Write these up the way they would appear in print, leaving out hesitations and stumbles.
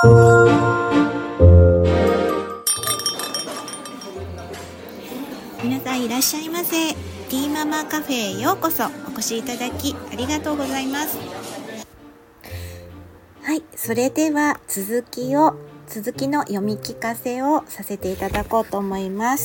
皆さんいらっしゃいませ。ティーママカフェへようこそお越しいただきありがとうございます。はい、それでは続きの読み聞かせをさせていただこうと思います。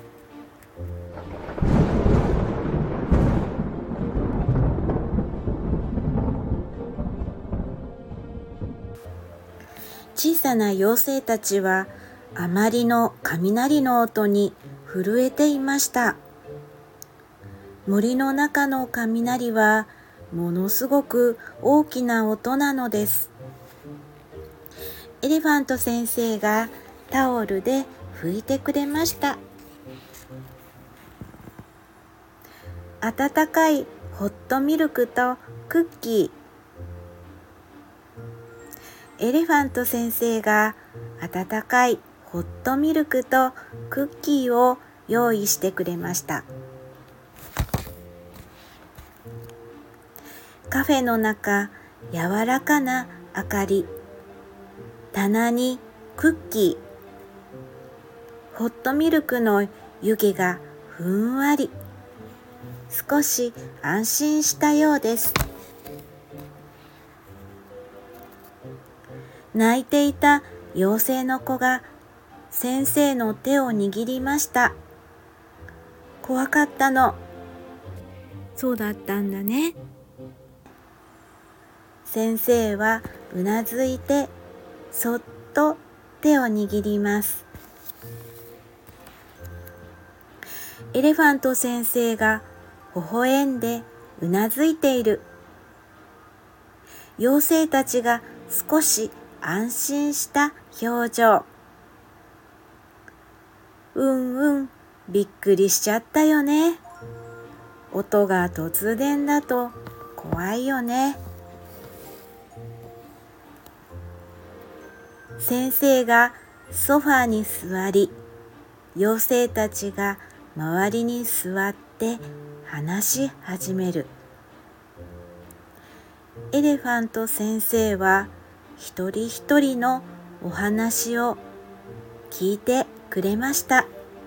小さな妖精たちはあまりの雷の音に震えていました。森の中の雷はものすごく大きな音なのです。エレファント先生がタオルで拭いてくれました。温かいホットミルクとクッキー。エレファント先生が温かいホットミルクとクッキーを用意してくれました。カフェの中、柔らかな明かり。棚にクッキー。ホットミルクの湯気がふんわり。少し安心したようです。泣いていた妖精の子が先生の手を握りました。怖かったの。そうだったんだね。先生はうなずいてそっと手を握ります。エレファント先生が微笑んでうなずいている。妖精たちが少し安心した表情。びっくりしちゃったよね。音が突然だと怖いよね。先生がソファーに座り、妖精たちが周りに座って話し始める。エレファント先生は一人一人のお話を聞いてくれました。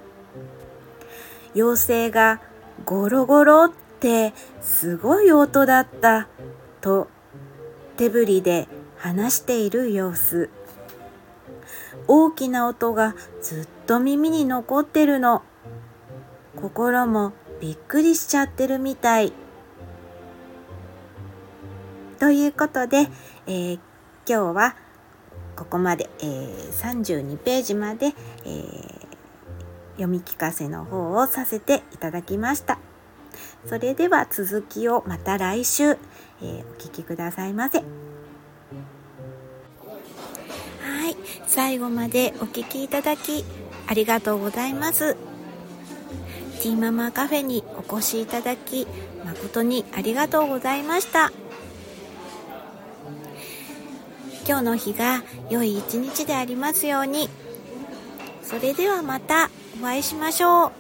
妖精がゴロゴロってすごい音だったと手振りで話している様子。大きな音がずっと耳に残ってるの。心もびっくりしちゃってるみたい。ということで、今日はここまで、32ページまで、読み聞かせの方をさせていただきました。それでは続きをまた来週、お聞きくださいませ。はい、最後までお聞きいただきありがとうございます。ティーママカフェにお越しいただき誠にありがとうございました。今日の日が良い一日でありますように。それではまたお会いしましょう。